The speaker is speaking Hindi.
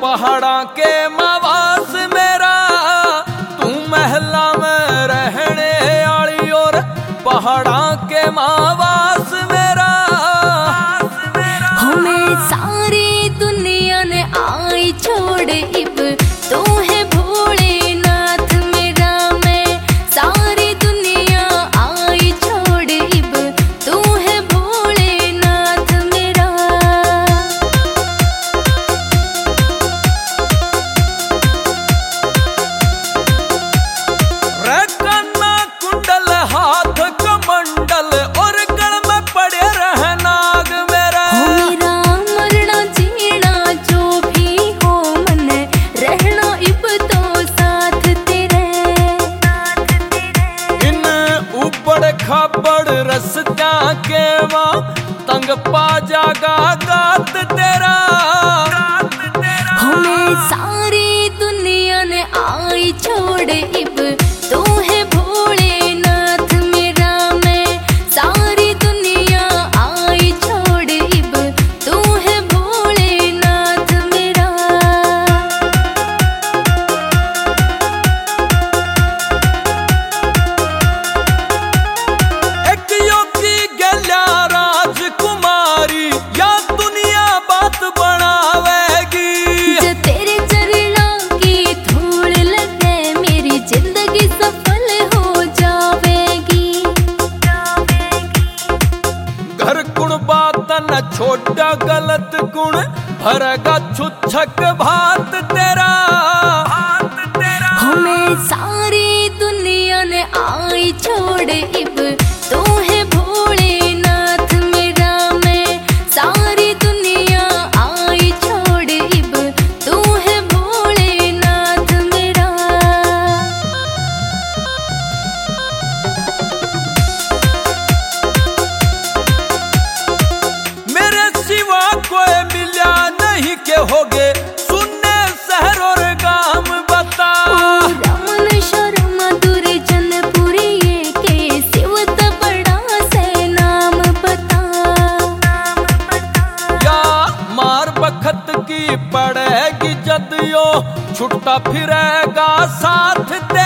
पहाड़ा के मावास मेरा, तू महला में रहने आली और पहाड़ा के मावास मेरा। हमें सारी दुनिया ने आई छोड़ इब तू है भोलेनाथ मेरा। मैं सारी दुनिया आई छोड़ इब तू है भोलेनाथ मेरा। कन्ना कुंडल हाथ कमंडल और गल में पड़े रह नाग मेरा। मेरा मरना जीना जो भी हो मन रहना इब तो साथ तेरे। इन ऊबड़ खाबड़ रस्ता के मां तंग पा जागा गात तेरा। हमें सारी दुनिया ने आई छोड़ इब तू है भोलेनाथ मेरा। मैं सारी दुनिया आई छोड़ इब तू है भोलेनाथ मेरा। एक योगी गल्या राजकुमारी या दुनिया बात बनावेगी। जो तेरे चरणों की धूल लगे मेरी जिंदगी सफल हो जावेगी। घर गुण बात न छोटा गलत गुण भरगा छुच्छक भात तेरा। हमें सारी दुनिया ने आई छोड़ इब तू है भोलेनाथ मेरा। मैं सारी दुनिया आई छोड़ इब तू है भोलेनाथ मेरा। मेरे सिवा कोई मिला नहीं के होगे सुनने शहर और गांव बता। रमन शर्म दुर्जनपुरी ये के सिवत बड़ा से नाम बता। या मार बखत की पड़ेगी जदियो छुट्टा फिरेगा साथ तेरा।